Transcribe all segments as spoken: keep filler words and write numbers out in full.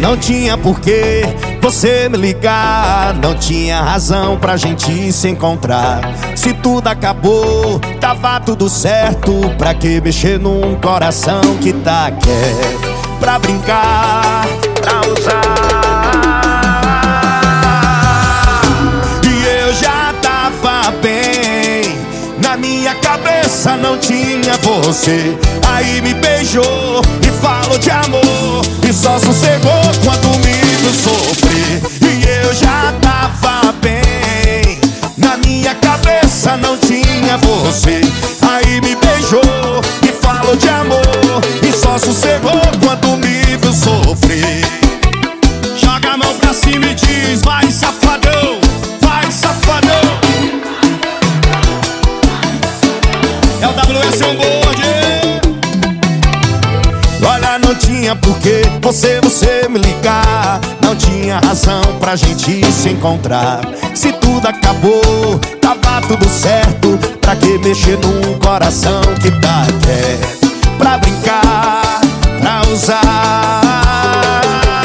não tinha porquê você me ligar, não tinha razão pra gente se encontrar. Se tudo acabou, tava tudo certo, pra que mexer num coração que tá quieto? Pra brincar, pra usar. E eu já tava bem, na minha cabeça não tinha você. Aí me beijou e falou de amor, e só sossegou quando me viu sofrer. E eu já tava bem, na minha cabeça não tinha você. Aí me beijou e falou de amor, e só sossegou quando me viu sofrer. Joga a mão pra cima e diz: vai safadão, vai safadão. É o W S on board. Olha, não tinha porquê você, você me ligar, não tinha razão pra gente se encontrar. Se tudo acabou, tava tudo certo, pra que mexer num coração que tá quieto? Pra brincar, pra usar.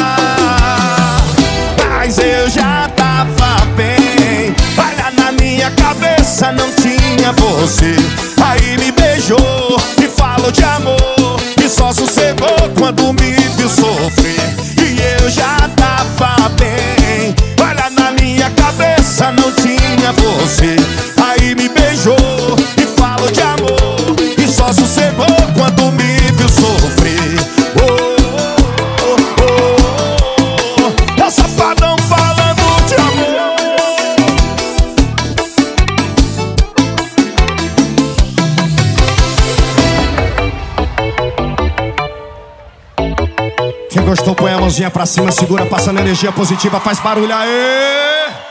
Mas eu já tava bem, olha, na minha cabeça não tinha você. Aí me beijou e falou de amor, e só sossegou quando me viu sofrer. E eu já tava bem, olha, na minha cabeça não tinha você. Aí me beijou e falou de amor, e só sossegou quando me viu sofrer. Oh, oh, oh, oh, oh. É o safadão falando de amor. Quem gostou põe a mãozinha pra cima, segura, passando energia positiva, faz barulho aí.